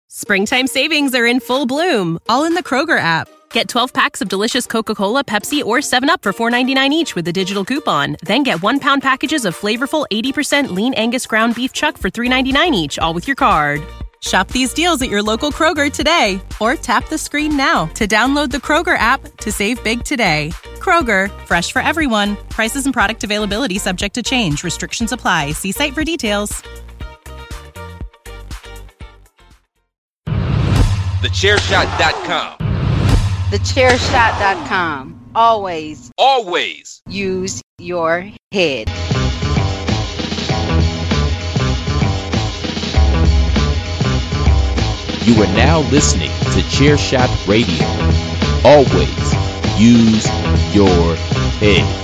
Springtime savings are in full bloom, all in the Kroger app. Get 12 packs of delicious Coca-Cola, Pepsi, or 7-Up for $4.99 each with a digital coupon. Then get 1-pound packages of flavorful 80% lean Angus ground beef chuck for $3.99 each, all with your card. Shop these deals at your local Kroger today, or tap the screen now to download the Kroger app to save big today. Kroger, fresh for everyone. Prices and product availability subject to change. Restrictions apply. See site for details. TheChairShot.com. TheChairShot.com. Always use your head. You are now listening to Chairshot Radio. Always use your head.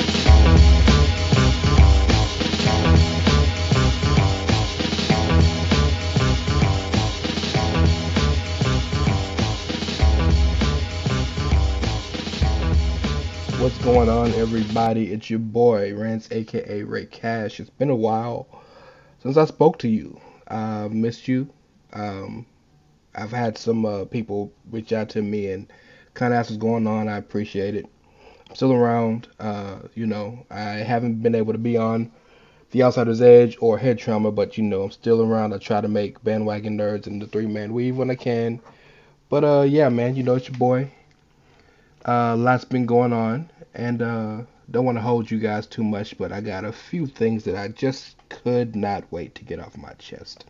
What's going on, everybody? It's your boy, Rance, aka Ray Cash. It's been a while since I spoke to you. I missed you. I've had some people reach out to me and kind of ask what's going on. I appreciate it. I'm still around. I haven't been able to be on The Outsider's Edge or Head Trauma, but I'm still around. I try to make Bandwagon Nerds and the Three-Man Weave when I can. But yeah, man, it's your boy. Lots been going on, and don't want to hold you guys too much, but I got a few things that I just could not wait to get off my chest.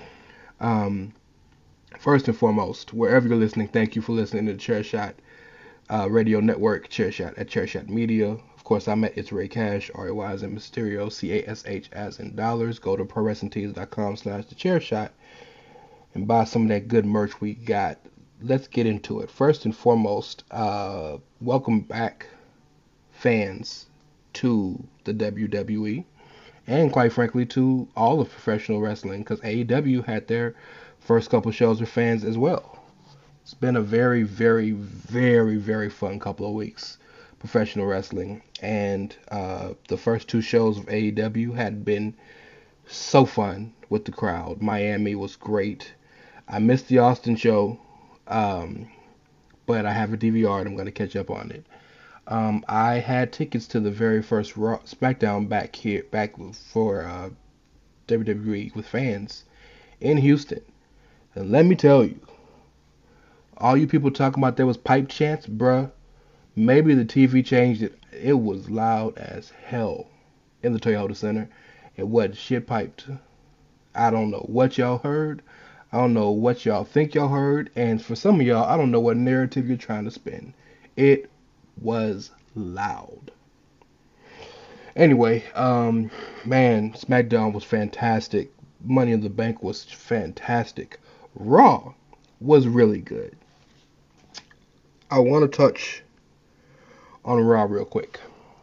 First and foremost, wherever you're listening, thank you for listening to the Chairshot Radio Network, Chairshot at Chairshot Media. Of course, I'm at It's Ray Cash, R-A-Y as in Mysterio, C-A-S-H as in dollars. Go to ProWrestlingTees.com/TheChairShot and buy some of that good merch we got. Let's get into it. First and foremost, welcome back, fans, to the WWE, and quite frankly, to all of professional wrestling, because AEW had their first couple shows with fans as well. It's been a very, very, very, very fun couple of weeks, professional wrestling, and the first two shows of AEW had been so fun with the crowd. Miami was great. I missed the Austin show. But I have a DVR and I'm going to catch up on it. I had tickets to the very first SmackDown back for WWE with fans in Houston. And let me tell you, all you people talking about there was pipe chants, bruh, maybe the TV changed it. It was loud as hell in the Toyota Center. It wasn't shit piped. I don't know what y'all heard. I don't know what y'all think y'all heard, and for some of y'all, I don't know what narrative you're trying to spin. It was loud. Anyway, man, SmackDown was fantastic. Money in the Bank was fantastic. Raw was really good. I want to touch on Raw real quick,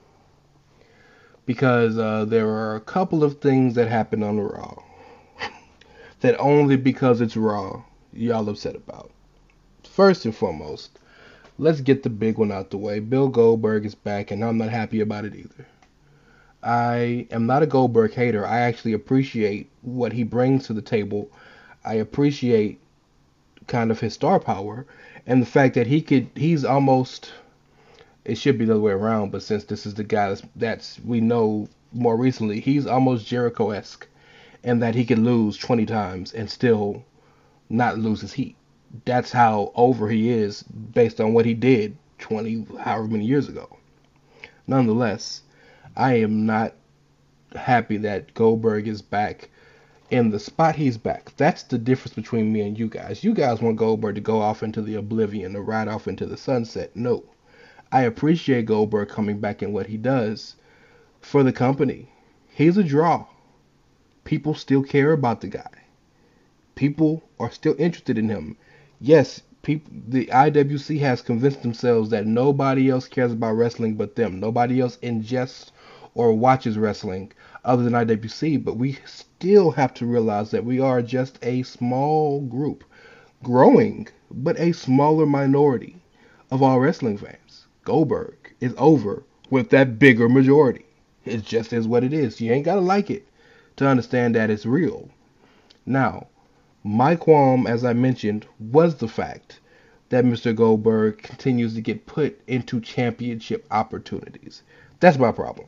because there are a couple of things that happened on Raw that only because it's Raw, y'all upset about. First and foremost, let's get the big one out the way. Bill Goldberg is back, and I'm not happy about it either. I am not a Goldberg hater. I actually appreciate what he brings to the table. I appreciate kind of his star power, and the fact that he's almost, it should be the other way around, but since this is the guy that's we know more recently, he's almost Jericho-esque. And that he could lose 20 times and still not lose his heat. That's how over he is based on what he did 20, however many years ago. Nonetheless, I am not happy that Goldberg is back in the spot he's back. That's the difference between me and you guys. You guys want Goldberg to go off into the oblivion or ride off into the sunset. No. I appreciate Goldberg coming back in what he does for the company. He's a draw. People still care about the guy. People are still interested in him. Yes, the IWC has convinced themselves that nobody else cares about wrestling but them. Nobody else ingests or watches wrestling other than IWC, but we still have to realize that we are just a small group, growing, but a smaller minority of all wrestling fans. Goldberg is over with that bigger majority. It just is what it is. You ain't got to like it to understand that it's real. Now, My qualm, as I mentioned, was the fact that Mr. Goldberg continues to get put into championship opportunities. That's my problem.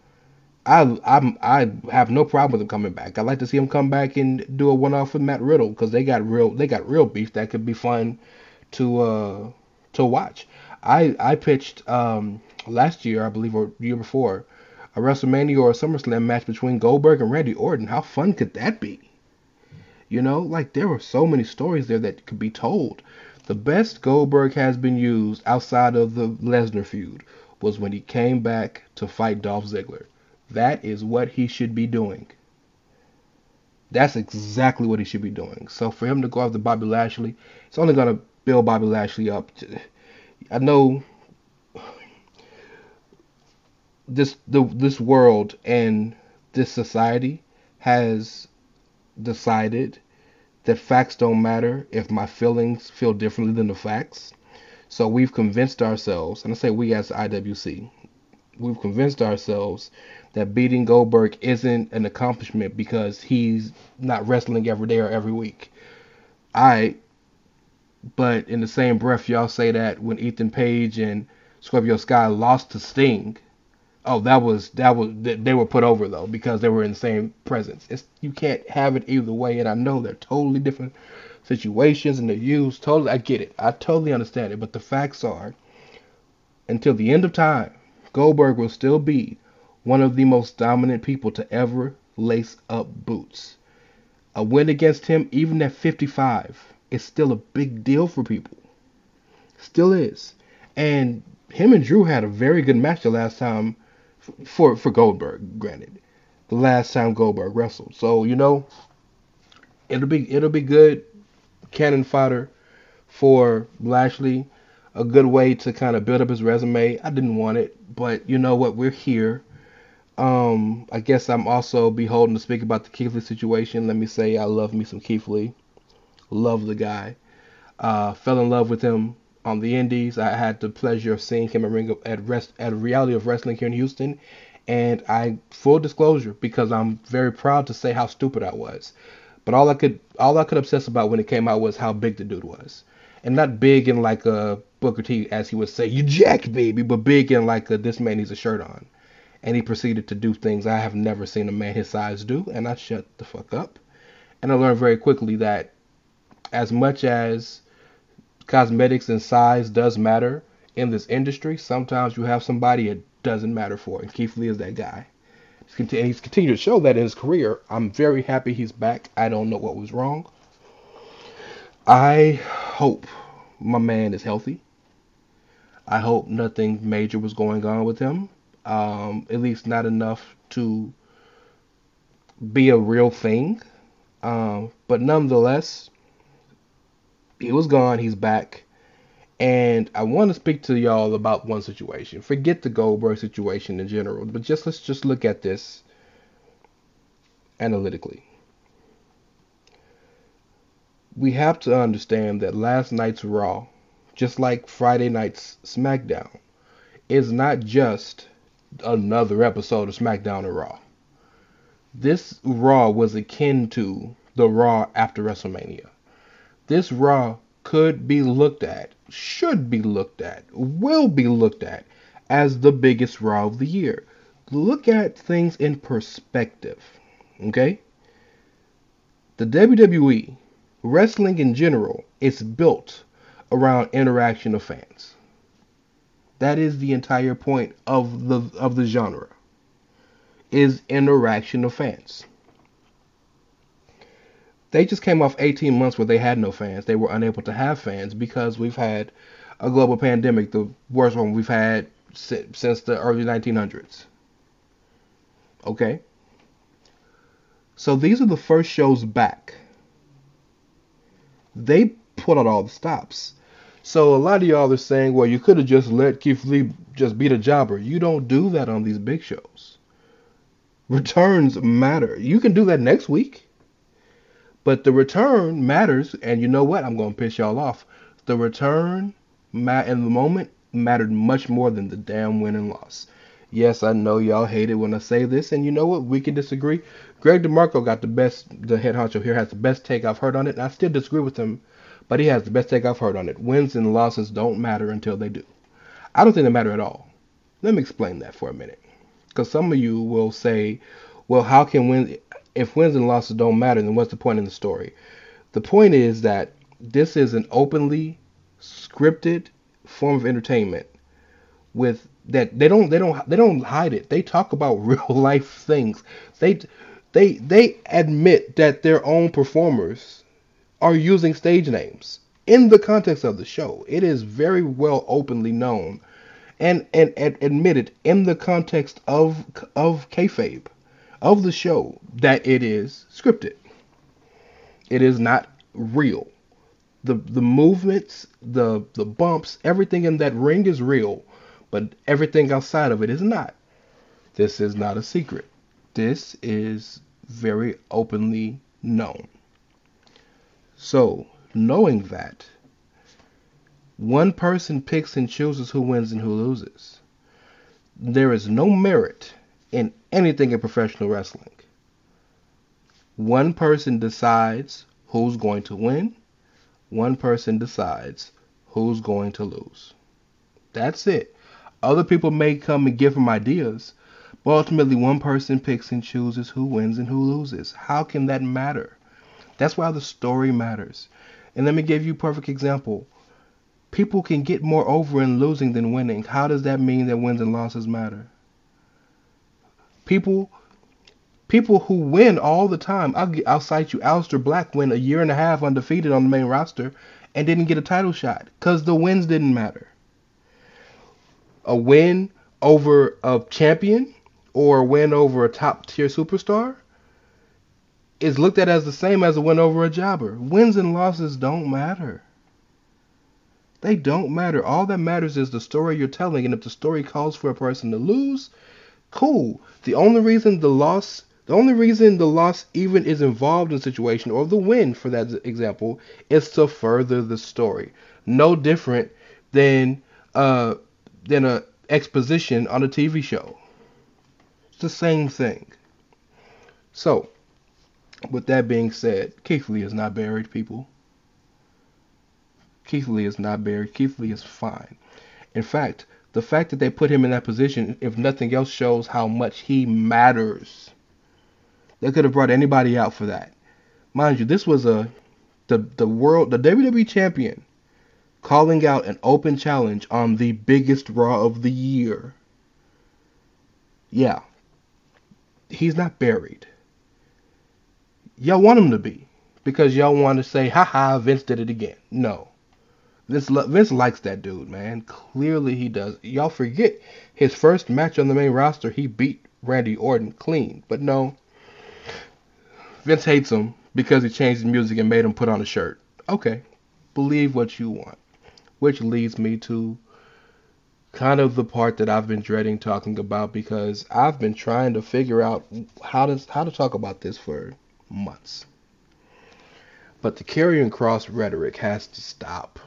I have no problem with him coming back. I'd like to see him come back and do a one-off with Matt Riddle because they got real beef that could be fun to watch. I pitched last year, I believe, or year before, a WrestleMania or a SummerSlam match between Goldberg and Randy Orton. How fun could that be? Like there were so many stories there that could be told. The best Goldberg has been used outside of the Lesnar feud was when he came back to fight Dolph Ziggler. That is what he should be doing. That's exactly what he should be doing. So for him to go after Bobby Lashley, it's only going to build Bobby Lashley up. I know this world and this society has decided that facts don't matter if my feelings feel differently than the facts. So we've convinced ourselves, and I say we as the IWC, we've convinced ourselves that beating Goldberg isn't an accomplishment because he's not wrestling every day or every week. But in the same breath, y'all say that when Ethan Page and Scorpio Sky lost to Sting, oh, they were put over though because they were in the same presence. You can't have it either way, and I know they're totally different situations and they're used totally. I get it. I totally understand it, but the facts are, until the end of time, Goldberg will still be one of the most dominant people to ever lace up boots. A win against him, even at 55, is still a big deal for people. Still is. And him and Drew had a very good match the last time for Goldberg, granted. The last time Goldberg wrestled. So, it'll be good cannon fodder for Lashley. A good way to kind of build up his resume. I didn't want it, but you know what? We're here. I guess I'm also beholden to speak about the Keith Lee situation. Let me say I love me some Keith Lee. Love the guy. Fell in love with him on the Indies. I had the pleasure of seeing him at Reality of Wrestling here in Houston. And full disclosure, because I'm very proud to say how stupid I was. But all I could obsess about when it came out was how big the dude was. And not big in like a Booker T, as he would say, you jacked baby, but big in like this man needs a shirt on. And he proceeded to do things I have never seen a man his size do, and I shut the fuck up. And I learned very quickly that as much as cosmetics and size does matter in this industry, sometimes you have somebody it doesn't matter for, and Keith Lee is that guy. And he's continued to show that in his career. I'm very happy he's back. I don't know what was wrong. I hope my man is healthy. I hope nothing major was going on with him. At least not enough to be a real thing. But nonetheless, he was gone. He's back. And I want to speak to y'all about one situation. Forget the Goldberg situation in general, but let's just look at this analytically. We have to understand that last night's Raw, just like Friday night's SmackDown, is not just another episode of SmackDown or Raw. This Raw was akin to the Raw after WrestleMania. This Raw could be looked at, should be looked at, will be looked at as the biggest Raw of the year. Look at things in perspective, okay? The WWE, wrestling in general, is built around interaction of fans. That is the entire point of the genre, is interaction of fans. They just came off 18 months where they had no fans. They were unable to have fans because we've had a global pandemic, the worst one we've had since the early 1900s. Okay? So these are the first shows back. They put out all the stops. So a lot of y'all are saying, well, you could have just let Keith Lee just beat a jobber. You don't do that on these big shows. Returns matter. You can do that next week. But the return matters, and you know what? I'm going to piss y'all off. The return in the moment mattered much more than the damn win and loss. Yes, I know y'all hate it when I say this, and you know what? We can disagree. Greg DeMarco got the head honcho here has the best take I've heard on it, and I still disagree with him, but he has the best take I've heard on it. Wins and losses don't matter until they do. I don't think they matter at all. Let me explain that for a minute. Because some of you will say, well, how can if wins and losses don't matter, then what's the point in the story? The point is that this is an openly scripted form of entertainment with that they don't hide it. They talk about real life things. They admit that their own performers are using stage names in the context of the show. It is very well openly known and admitted in the context of kayfabe of the show that it is scripted. It is not real. The movements, the bumps, everything in that ring is real, but everything outside of it is not. This is not a secret. This is very openly known. So, knowing that, one person picks and chooses who wins and who loses. There is no merit in anything in professional wrestling. One person decides who's going to win. One person decides who's going to lose. That's it. Other people may come and give them ideas, but ultimately one person picks and chooses who wins and who loses. How can that matter? That's why the story matters. And let me give you a perfect example. People can get more over in losing than winning. How does that mean that wins and losses matter? People who win all the time. I'll cite you. Aleister Black went a year and a half undefeated on the main roster and didn't get a title shot because the wins didn't matter. A win over a champion or a win over a top tier superstar is looked at as the same as a win over a jobber. Wins and losses don't matter. They don't matter. All that matters is the story you're telling, and if the story calls for a person to lose, cool. The only reason the loss even is involved in the situation, or the win for that example, is to further the story. No different than a exposition on a TV show. It's the same thing. So, with that being said, Keith Lee is not buried, people. Keith Lee is not buried. Keith Lee is fine. In fact, the fact that they put him in that position, if nothing else, shows how much he matters. They could have brought anybody out for that. Mind you, this was the WWE champion calling out an open challenge on the biggest Raw of the year. Yeah. He's not buried. Y'all want him to be, because y'all want to say, haha, Vince did it again. No. Vince likes that dude, man. Clearly he does. Y'all forget his first match on the main roster, he beat Randy Orton clean. But no, Vince hates him because he changed the music and made him put on a shirt. Okay, believe what you want. Which leads me to kind of the part that I've been dreading talking about, because I've been trying to figure out how to talk about this for months. But the Karrion Kross rhetoric has to stop.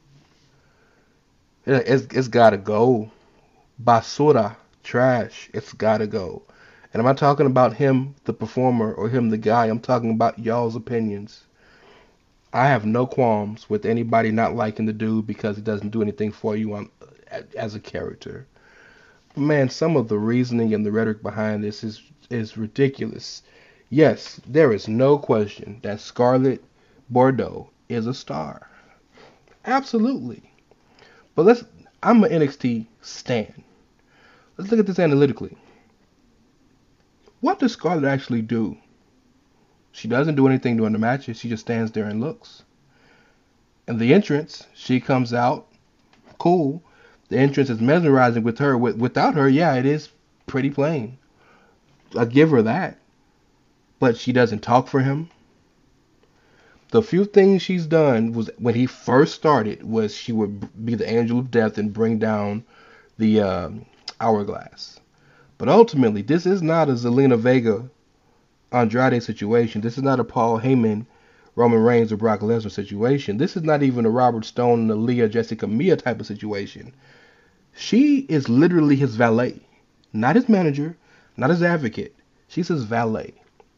It's gotta go. Basura, trash. It's gotta go. And I'm not talking about him, the performer, or him, the guy. I'm talking about y'all's opinions. I have no qualms with anybody not liking the dude because he doesn't do anything for you as a character. But man, some of the reasoning and the rhetoric behind this is ridiculous. Yes, there is no question that Scarlett Bordeaux is a star. Absolutely. But I'm an NXT stan. Let's look at this analytically. What does Scarlett actually do? She doesn't do anything during the matches. She just stands there and looks. And the entrance, she comes out, cool. The entrance is mesmerizing with her. Without her, yeah, it is pretty plain. I give her that. But she doesn't talk for him. The few things she's done was when he first started was she would be the angel of death and bring down the hourglass. But ultimately, this is not a Zelina Vega Andrade situation. This is not a Paul Heyman, Roman Reigns, or Brock Lesnar situation. This is not even a Robert Stone, Aaliyah, Jessica Mia type of situation. She is literally his valet. Not his manager, not his advocate. She's his valet.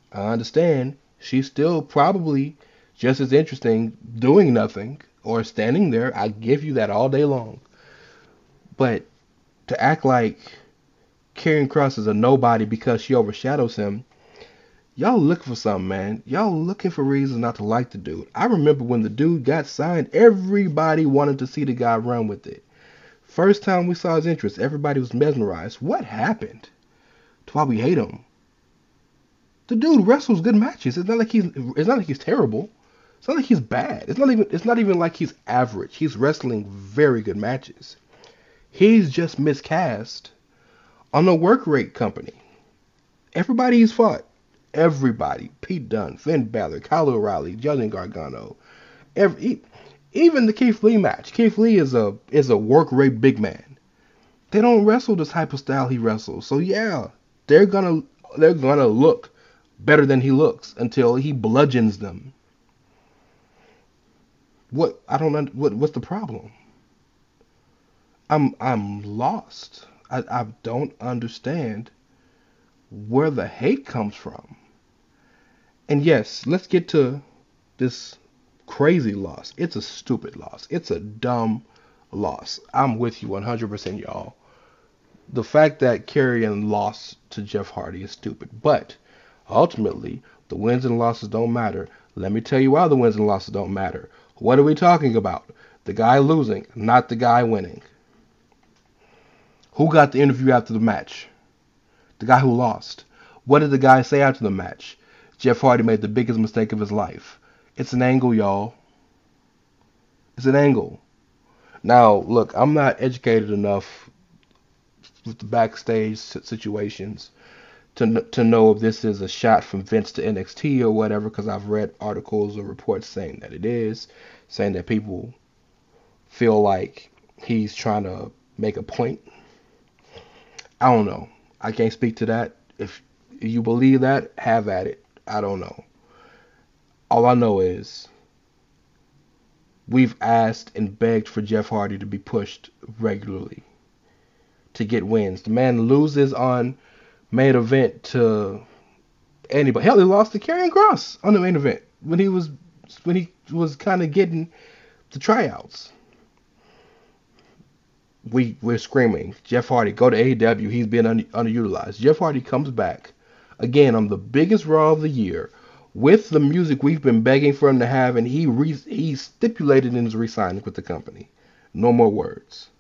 I understand she's still probably just as interesting doing nothing or standing there. I give you that all day long. But to act like Karrion Kross is a nobody because she overshadows him, y'all looking for something, man. Y'all looking for reasons not to like the dude. I remember when the dude got signed, everybody wanted to see the guy run with it. First time we saw his interest, everybody was mesmerized. What happened? That's why we hate him. The dude wrestles good matches. It's not like he's terrible. It's not like he's bad. It's not even like he's average. He's wrestling very good matches. He's just miscast on a work rate company. Everybody he's fought. Everybody. Pete Dunne, Finn Balor, Kyle O'Reilly, Johnny Gargano. Even the Keith Lee match. Keith Lee is a work rate big man. They don't wrestle the type of style he wrestles. So yeah, they're gonna look better than he looks until he bludgeons them. What's the problem? I'm lost. I don't understand where the hate comes from. And yes, let's get to this crazy loss. It's a stupid loss. It's a dumb loss. I'm with you 100%, y'all. The fact that Karrion lost to Jeff Hardy is stupid, but ultimately, the wins and losses don't matter. Let me tell you why the wins and losses don't matter. What are we talking about? The guy losing, not the guy winning. Who got the interview after the match? The guy who lost. What did the guy say after the match? Jeff Hardy made the biggest mistake of his life. It's an angle, y'all. It's an angle. Now, look, I'm not educated enough with the backstage situations to know if this is a shot from Vince to NXT or whatever, because I've read articles or reports saying that it is, saying that people feel like he's trying to make a point. I don't know. I can't speak to that. If you believe that, have at it. I don't know. All I know is we've asked and begged for Jeff Hardy to be pushed regularly to get wins. The man loses on main event to anybody. Hell, he lost to Karrion Kross on the main event when he was kind of getting the tryouts. We're screaming, Jeff Hardy, go to AEW. He's been underutilized. Jeff Hardy comes back again on the biggest Raw of the year with the music we've been begging for him to have, and he stipulated in his re-signing with the company. No more words.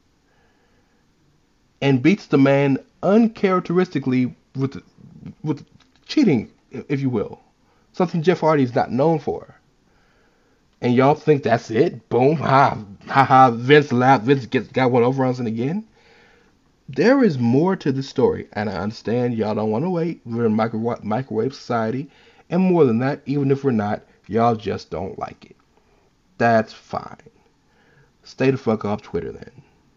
And beats the man uncharacteristically with cheating, if you will. Something Jeff Hardy's not known for. And y'all think that's it? Boom, ha, Vince laughed. Vince got one over on us again. There is more to the story, and I understand y'all don't want to wait. We're in a microwave society, and more than that, even if we're not, y'all just don't like it. That's fine. Stay the fuck off Twitter then.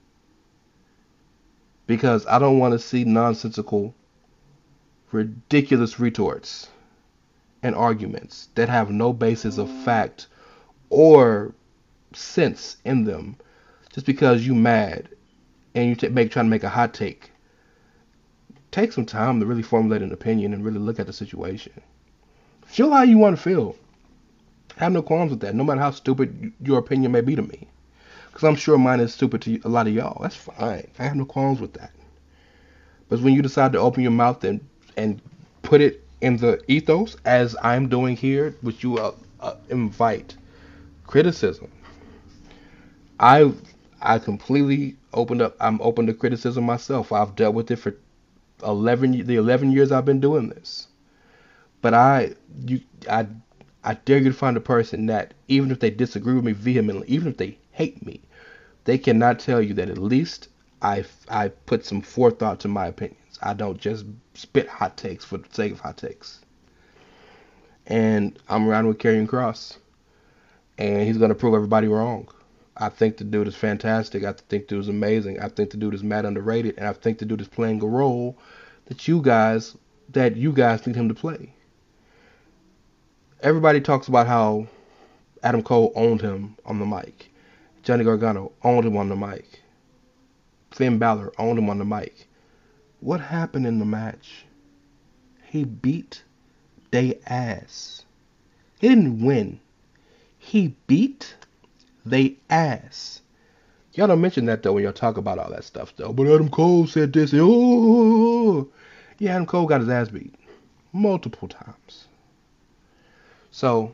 Because I don't want to see nonsensical, ridiculous retorts and arguments that have no basis of fact or sense in them just because you mad and you trying to make a hot take. Take some time to really formulate an opinion and really look at the situation. Feel how you want to feel. I have no qualms with that, no matter how stupid your opinion may be to me. Because I'm sure mine is stupid to a lot of y'all. That's fine. I have no qualms with that. But when you decide to open your mouth and put it in the ethos, as I'm doing here, which you invite criticism. I completely opened up. I'm open to criticism myself. I've dealt with it for the 11 years I've been doing this. But I dare you to find a person that, even if they disagree with me vehemently, even if they hate me, they cannot tell you that at least I put some forethought to my opinions. I don't just spit hot takes for the sake of hot takes. And I'm riding with Karrion Kross. And he's going to prove everybody wrong. I think the dude is fantastic. I think the dude is amazing. I think the dude is mad underrated. And I think the dude is playing a role that you guys need him to play. Everybody talks about how Adam Cole owned him on the mic. Johnny Gargano owned him on the mic. Finn Balor owned him on the mic. What happened in the match? He beat they ass. He didn't win. He beat they ass. Y'all don't mention that though when y'all talk about all that stuff though. But Adam Cole said this. Oh, yeah, Adam Cole got his ass beat multiple times. So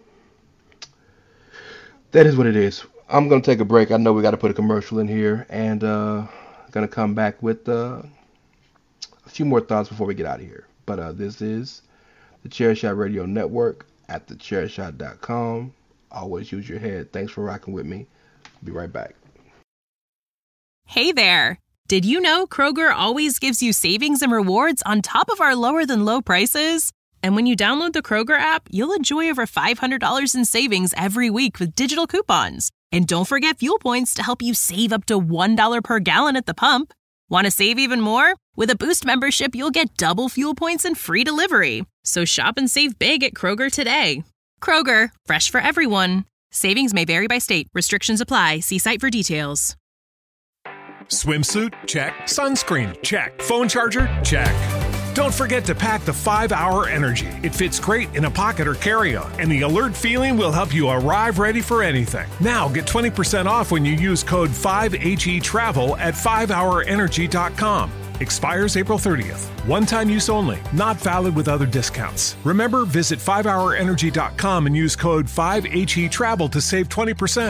that is what it is. I'm gonna take a break. I know we got to put a commercial in here, and gonna come back with a few more thoughts before we get out of here. But this is the Chairshot Radio Network at thechairshot.com. Always use your head. Thanks for rocking with me. Be right back. Hey there. Did you know Kroger always gives you savings and rewards on top of our lower than low prices? And when you download the Kroger app, you'll enjoy over $500 in savings every week with digital coupons. And don't forget fuel points to help you save up to $1 per gallon at the pump. Want to save even more? With a Boost membership, you'll get double fuel points and free delivery. So shop and save big at Kroger today. Kroger, fresh for everyone. Savings may vary by state. Restrictions apply. See site for details. Swimsuit? Check. Sunscreen? Check. Phone charger? Check. Don't forget to pack the 5-Hour Energy. It fits great in a pocket or carry-on, and the alert feeling will help you arrive ready for anything. Now get 20% off when you use code 5HETRAVEL at 5hourenergy.com. Expires April 30th. One-time use only. Not valid with other discounts. Remember, visit 5hourenergy.com and use code 5HETRAVEL to save 20%.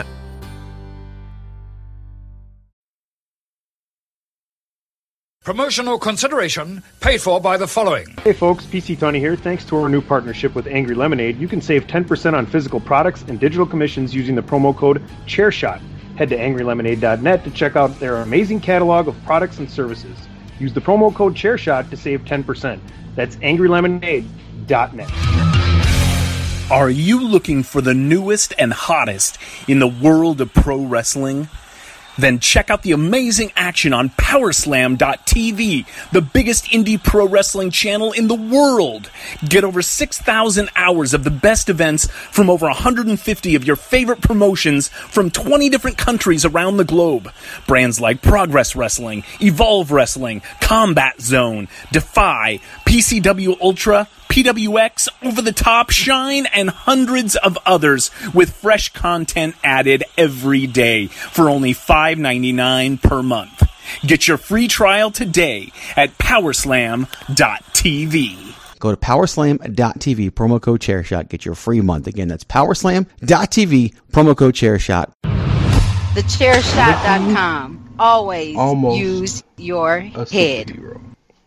Promotional consideration paid for by the following. Hey folks, PC Tony here. Thanks to our new partnership with Angry Lemonade, you can save 10% on physical products and digital commissions using the promo code ChairShot. Head to angrylemonade.net to check out their amazing catalog of products and services. Use the promo code ChairShot to save 10%. That's angrylemonade.net. Are you looking for the newest and hottest in the world of pro wrestling? Then check out the amazing action on Powerslam.tv, the biggest indie pro wrestling channel in the world. Get over 6,000 hours of the best events from over 150 of your favorite promotions from 20 different countries around the globe. Brands like Progress Wrestling, Evolve Wrestling, Combat Zone, Defy, PCW Ultra, PWX, Over the Top, Shine, and hundreds of others with fresh content added every day for only $5.99 per month. Get your free trial today at Powerslam.tv. Go to Powerslam.tv, promo code ChairShot, get your free month. Again, that's Powerslam.tv, promo code ChairShot. TheChairShot.com. Always use your head. Superhero.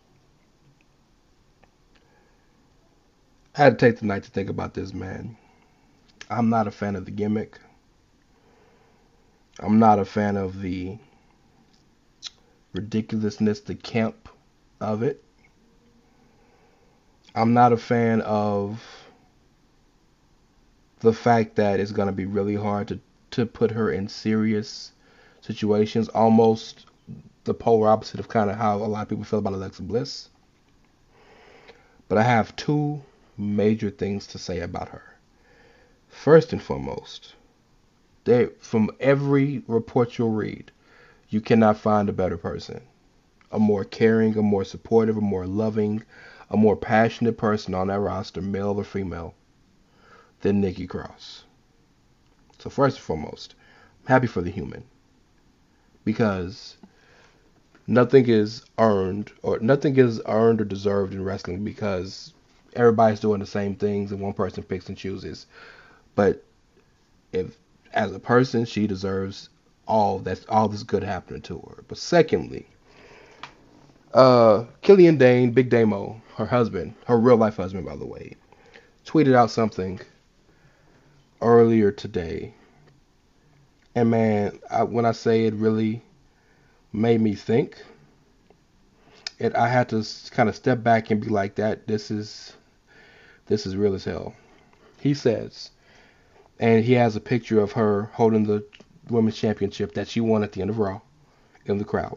I had to take the night to think about this, man. I'm not a fan of the gimmick. I'm not a fan of the ridiculousness, the camp of it. I'm not a fan of the fact that it's going to be really hard to put her in serious situations. Almost the polar opposite of kind of how a lot of people feel about Alexa Bliss. But I have two major things to say about her. First and foremost, from every report you'll read, you cannot find a better person, a more caring, a more supportive, a more loving, a more passionate person on that roster, male or female, than Nikki Cross. So first and foremost, I'm happy for the human, because nothing is earned or deserved in wrestling, because everybody's doing the same things and one person picks and chooses. But if as a person, she deserves all this good happening to her. But secondly, Killian Dane, Big Damo, her husband, her real life husband, by the way, tweeted out something earlier today. And man, when I say it really made me think, I had to kind of step back and be like, this is real as hell. He says, and he has a picture of her holding the women's championship that she won at the end of Raw in the crowd.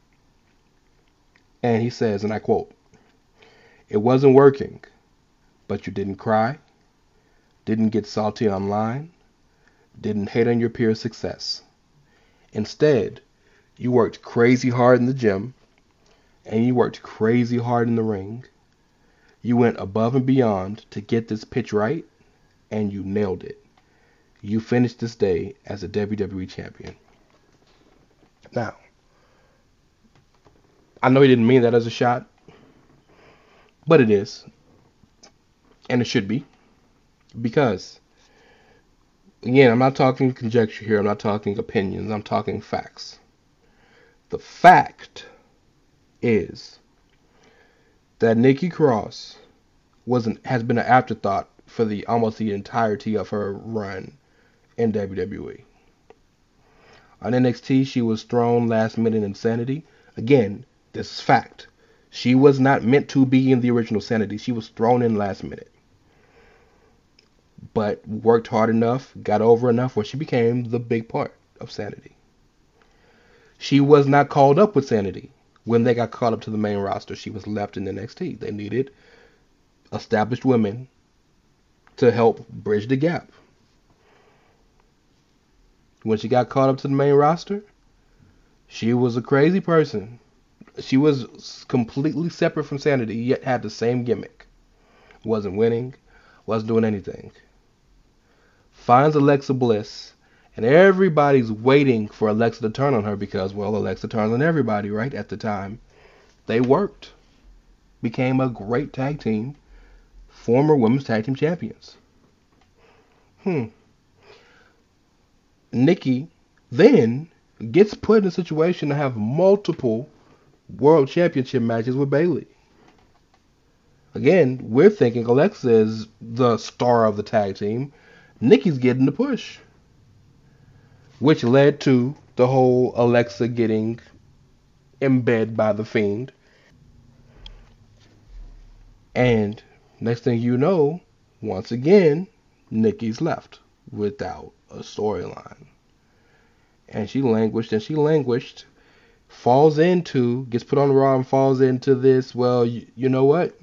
And he says, and I quote, "It wasn't working, but you didn't cry, didn't get salty online, didn't hate on your peers' success. Instead, you worked crazy hard in the gym, and you worked crazy hard in the ring. You went above and beyond to get this pitch right, and you nailed it. You finished this day as a WWE champion. Now, I know he didn't mean that as a shot, but it is. And it should be. Because, again, I'm not talking conjecture here. I'm not talking opinions. I'm talking facts. The fact is that Nikki Cross has been an afterthought for almost the entirety of her run in WWE. On NXT, she was thrown last minute in Sanity. Again, this is fact. She was not meant to be in the original Sanity. She was thrown in last minute. But worked hard enough, got over enough where she became the big part of Sanity. She was not called up with Sanity. When they got called up to the main roster, she was left in NXT. They needed established women to help bridge the gap. When she got called up to the main roster, she was a crazy person. She was completely separate from Sanity, yet had the same gimmick. Wasn't winning, wasn't doing anything. Finds Alexa Bliss, and everybody's waiting for Alexa to turn on her because, well, Alexa turns on everybody, right? At the time, they worked. Became a great tag team. Former women's tag team champions. Nikki then gets put in a situation to have multiple world championship matches with Bayley. Again, we're thinking Alexa is the star of the tag team. Nikki's getting the push. Which led to the whole Alexa getting embedded by the Fiend. And next thing you know, once again, Nikki's left without a storyline. And she languished, gets put on Raw and falls into this, well, you know what?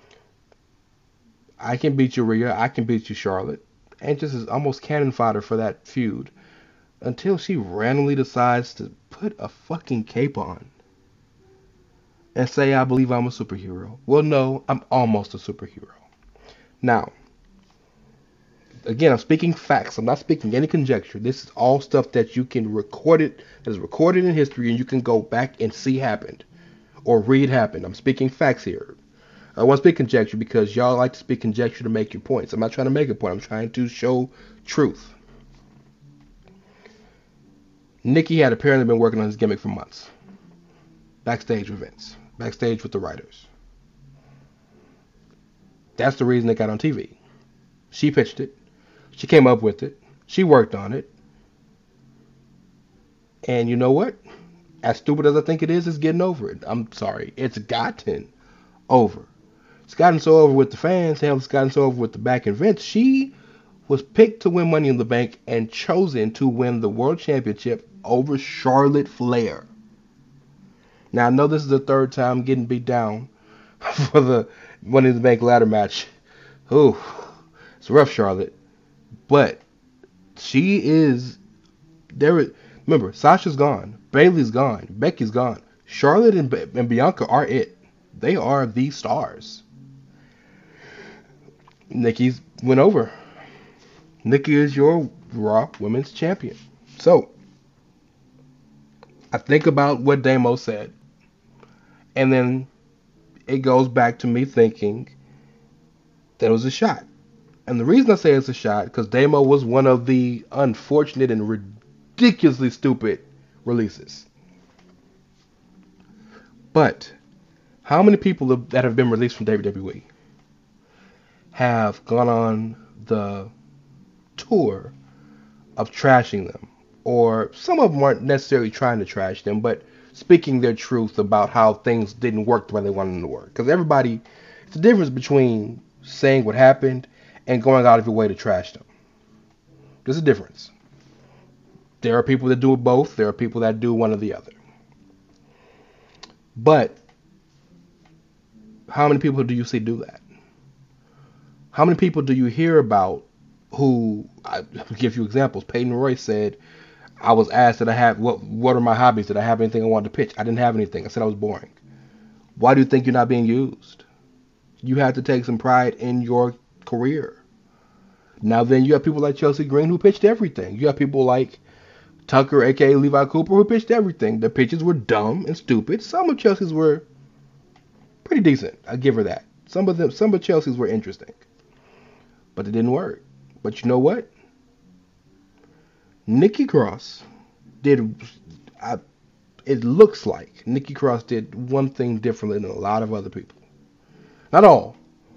I can beat you, Rhea. I can beat you, Charlotte. And just is almost cannon fodder for that feud. Until she randomly decides to put a fucking cape on. And say, I believe I'm a superhero. Well, no, I'm almost a superhero. Now, again, I'm speaking facts. I'm not speaking any conjecture. This is all stuff that you can record it, that is recorded in history, and you can go back and see happened. Or read happened. I'm speaking facts here. I want to speak conjecture because y'all like to speak conjecture to make your points. I'm not trying to make a point. I'm trying to show truth. Nikki had apparently been working on his gimmick for months. Backstage with Vince. Backstage with the writers. That's the reason it got on TV. She pitched it. She came up with it. She worked on it. And you know what? As stupid as I think it is, it's getting over it. I'm sorry. It's gotten over. It's gotten so over with the fans. Hell, it's gotten so over with the back and Vince. She was picked to win Money in the Bank and chosen to win the World Championship over Charlotte Flair. Now, I know this is the third time getting beat down for the Money in the Bank ladder match. Ooh, it's rough, Charlotte. But she is there. Remember, Sasha's gone. Bayley's gone. Becky's gone. Charlotte and Bianca are it. They are the stars. Nikki's went over. Nikki is your Raw Women's Champion. So, I think about what Damo said. And then it goes back to me thinking that it was a shot. And the reason I say it's a shot, because Damo was one of the unfortunate and ridiculously stupid releases. But how many people that have been released from WWE have gone on the tour of trashing them? Or some of them aren't necessarily trying to trash them, but speaking their truth about how things didn't work the way they wanted them to work. Because everybody, it's the difference between saying what happened and going out of your way to trash them. There's a difference. There are people that do it both. There are people that do one or the other. But how many people do you see do that? How many people do you hear about who, I'll give you examples. Peyton Royce said, I was asked that I have, what are my hobbies? Did I have anything I wanted to pitch? I didn't have anything. I said I was boring. Why do you think you're not being used? You have to take some pride in your career. Now then, you have people like Chelsea Green who pitched everything. You have people like Tucker, a.k.a. Levi Cooper, who pitched everything. The pitches were dumb and stupid. Some of Chelsea's were pretty decent. I give her that. Some of Chelsea's were interesting. But it didn't work. But you know what? Nikki Cross did... it looks like Nikki Cross did one thing differently than a lot of other people. Not all.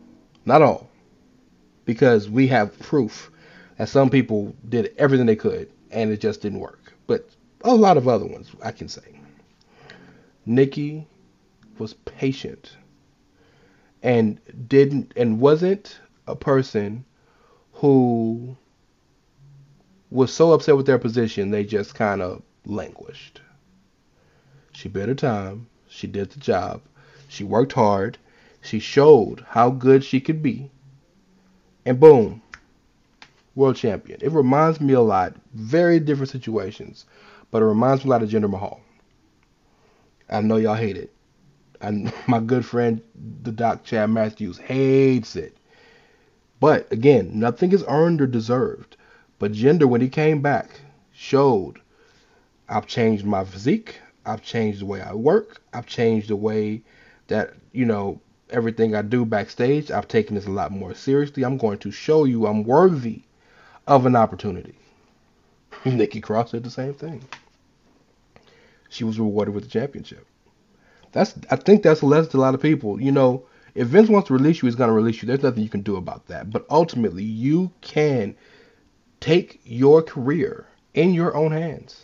Because we have proof that some people did everything they could and it just didn't work. But a lot of other ones, I can say. Nikki was patient and wasn't a person who was so upset with their position they just kind of languished. She bit her time. She did the job. She worked hard. She showed how good she could be. And boom, world champion. It reminds me a lot, very different situations, but it reminds me a lot of Jinder Mahal. I know y'all hate it. And my good friend, the Doc Chad Matthews, hates it. But again, nothing is earned or deserved. But Jinder, when he came back, showed, I've changed my physique. I've changed the way I work. I've changed the way that, everything I do backstage. I've taken this a lot more seriously. I'm going to show you I'm worthy of an opportunity. Nikki Cross did the same thing. She was rewarded with the championship. I think that's a lesson to a lot of people. If Vince wants to release you, he's going to release you. There's nothing you can do about that. But ultimately, you can take your career in your own hands.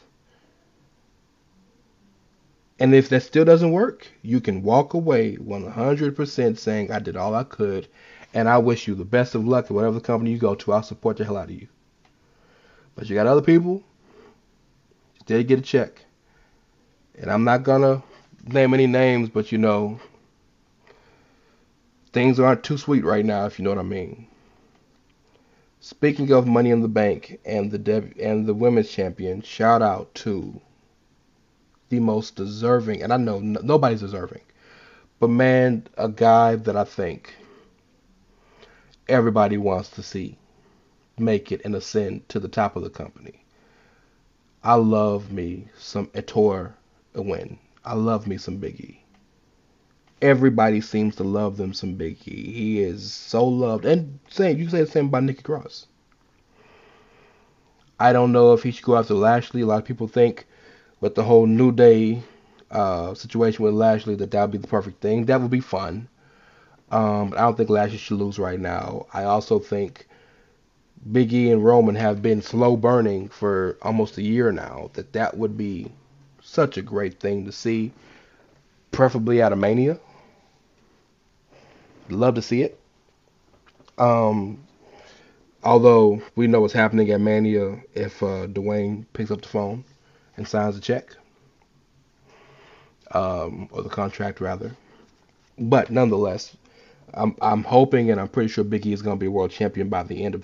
And if that still doesn't work, you can walk away 100% saying, I did all I could, and I wish you the best of luck at whatever company you go to. I'll support the hell out of you. But you got other people, still get a check. And I'm not going to name any names, but things aren't too sweet right now, if you know what I mean. Speaking of Money in the Bank and the women's champion, shout out to the most deserving, and I know nobody's deserving, but man, a guy that I think everybody wants to see make it and ascend to the top of the company. I love me some Ettore Owens. I love me some Big E. Everybody seems to love them some Big E. He is so loved, and you can say the same about Nikki Cross. I don't know if he should go after Lashley. A lot of people think with the whole New Day situation with Lashley that would be the perfect thing. That would be fun. I don't think Lashley should lose right now. I also think Big E and Roman have been slow burning for almost a year now. That would be such a great thing to see, preferably at a Mania. Love to see it. Although we know what's happening at Mania if Dwayne picks up the phone and signs a check, or the contract rather. But nonetheless, I'm hoping and I'm pretty sure Big E is going to be world champion by the end of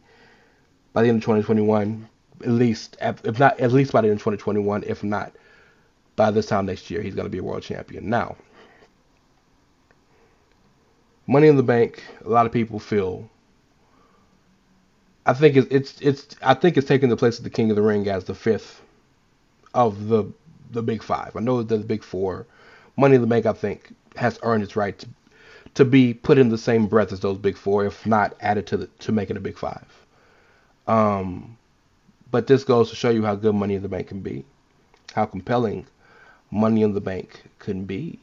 2021, at least by the end of 2021, if not by this time next year, he's going to be a world champion. Now, Money in the Bank, a lot of people feel. I think it's taking the place of the King of the Ring as the fifth of the big five. I know that the big four. Money in the Bank, I think, has earned its right to be put in the same breath as those big four, if not added to make it a big five. But this goes to show you how good Money in the Bank can be, how compelling Money in the Bank can be.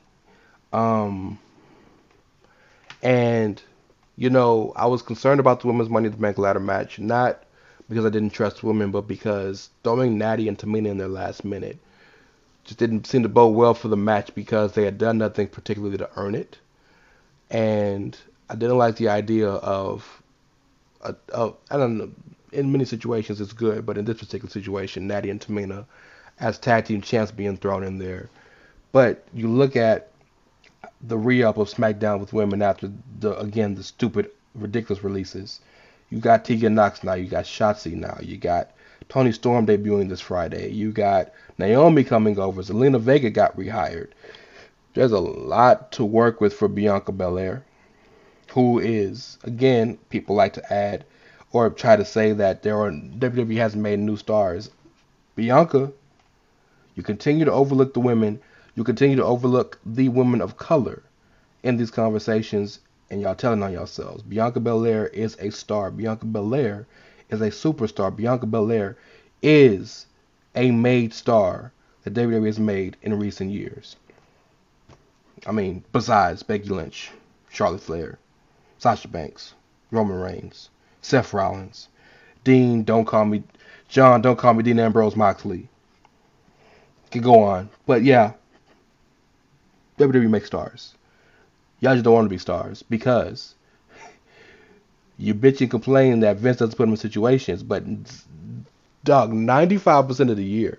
And I was concerned about the women's Money in the Bank ladder match, not because I didn't trust women, but because throwing Natty and Tamina in their last minute just didn't seem to bode well for the match because they had done nothing particularly to earn it. And I didn't like the idea of I don't know, in many situations it's good, but in this particular situation, Natty and Tamina as tag team champs being thrown in there. But you look at the re-up of SmackDown with women after the stupid, ridiculous releases. You got Tegan Nox now. You got Shotzi now. You got Toni Storm debuting this Friday. You got Naomi coming over. Zelina Vega got rehired. There's a lot to work with for Bianca Belair. who is, again, people like to add or try to say that WWE hasn't made new stars. Bianca, you continue to overlook the women. You continue to overlook the women of color in these conversations, and y'all telling on yourselves. Bianca Belair is a star. Bianca Belair is a superstar. Bianca Belair is a made star that WWE has made in recent years. I mean, besides Becky Lynch, Charlotte Flair, Sasha Banks, Roman Reigns, Seth Rollins, Dean, don't call me Dean Ambrose Moxley. Can go on. But yeah, WWE makes stars. Y'all just don't want to be stars because you bitch and complain that Vince doesn't put them in situations, but dog, 95% of the year,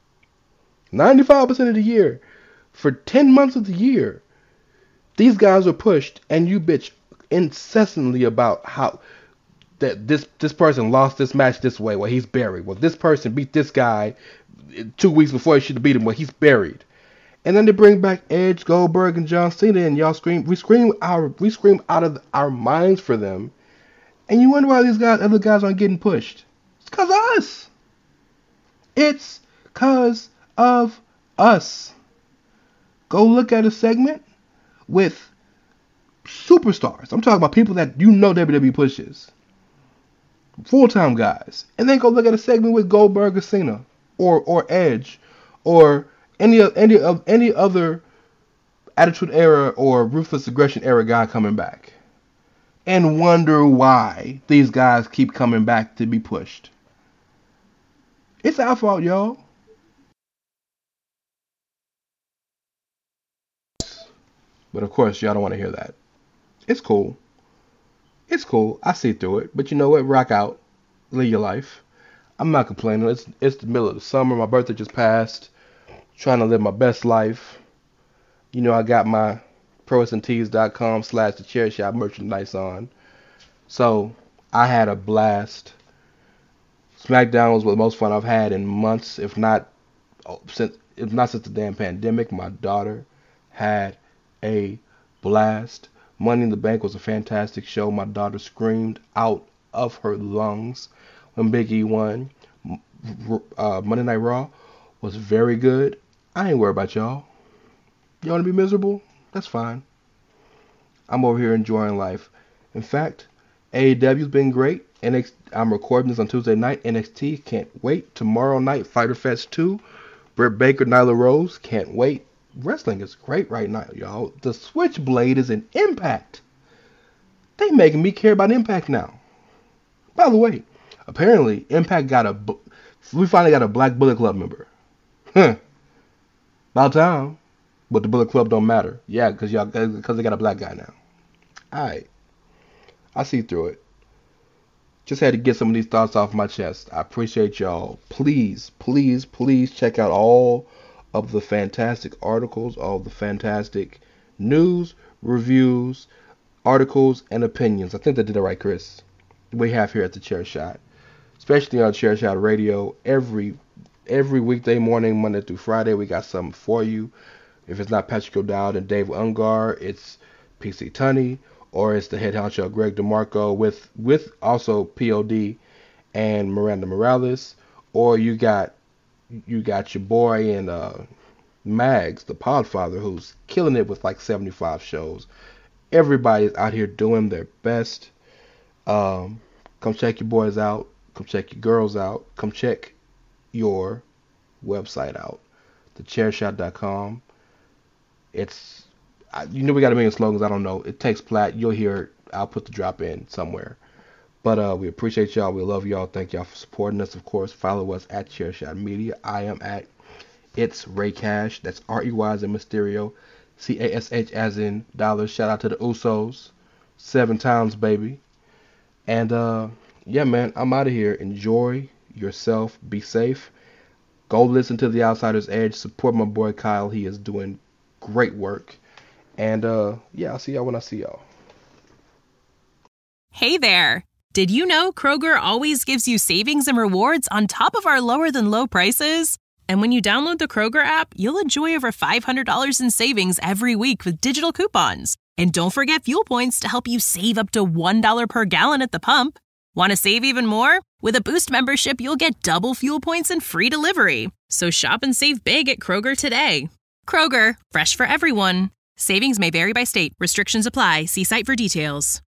for 10 months of the year, these guys are pushed, and you bitch incessantly about how that this person lost this match this way, well, he's buried. Well, this person beat this guy 2 weeks before he should have beat him, well, he's buried. And then they bring back Edge, Goldberg, and John Cena, and y'all scream. We scream out of our minds for them, and you wonder why these other guys aren't getting pushed. It's because of us. It's because of us. Go look at a segment with superstars. I'm talking about people that you know WWE pushes, full-time guys, and then go look at a segment with Goldberg or Cena or Edge or any other Attitude Era or Ruthless Aggression Era guy coming back, and wonder why these guys keep coming back to be pushed. It's our fault, y'all. But of course, y'all don't want to hear that. It's cool. It's cool. I see through it. But you know what? Rock out. Live your life. I'm not complaining. It's the middle of the summer. My birthday just passed. Trying to live my best life. You know, I got my ProWrestlingTees.com/TheChairShot merchandise on. So I had a blast. SmackDown was the most fun I've had in months, if not since the damn pandemic. My daughter had a blast. Money in the Bank was a fantastic show. My daughter screamed out of her lungs when Big E won. Monday Night Raw was very good. I ain't worried about y'all. You want to be miserable? That's fine. I'm over here enjoying life. In fact, AEW's been great. I'm recording this on Tuesday night. NXT, can't wait. Tomorrow night, Fyter Fest 2. Britt Baker, Nyla Rose, can't wait. Wrestling is great right now, y'all. The Switchblade is an Impact. They making me care about Impact now. By the way, apparently Impact we finally got a Black Bullet Club member. About time. But the Bullet Club don't matter. Yeah, because they got a black guy now. Alright. I see through it. Just had to get some of these thoughts off my chest. I appreciate y'all. Please, please, please check out all of the fantastic articles, all of the fantastic news, reviews, articles, and opinions. I think they did it right, Chris. We have here at the Chair Shot. Especially on Chair Shot Radio. Every weekday morning, Monday through Friday, we got something for you. If it's not Patrick O'Dowd and Dave Ungar, it's PC Tunney, or it's the head honcho Greg DeMarco with also POD and Miranda Morales, or you got your boy and Mags, the Podfather, who's killing it with like 75 shows. Everybody's out here doing their best. Come check your boys out. Come check your girls out. Come check your website out. TheChairShot.com. It's, we got a million slogans. I don't know. It takes plat. You'll hear it. I'll put the drop in somewhere. But we appreciate y'all. We love y'all. Thank y'all for supporting us. Of course, follow us at Chairshot Media. I am at It's Ray Cash. That's R-E-Y as in Mysterio. C-A-S-H as in dollars. Shout out to the Usos. 7 times, baby. And yeah, man, I'm out of here. Enjoy yourself. Be safe. Go listen to The Outsider's Edge. Support my boy Kyle. He is doing great work. And yeah, I'll see y'all when I see y'all. Hey there. Did you know Kroger always gives you savings and rewards on top of our lower than low prices? And when you download the Kroger app, you'll enjoy over $500 in savings every week with digital coupons. And don't forget fuel points to help you save up to $1 per gallon at the pump. Want to save even more? With a Boost membership, you'll get double fuel points and free delivery. So shop and save big at Kroger today. Kroger, fresh for everyone. Savings may vary by state. Restrictions apply. See site for details.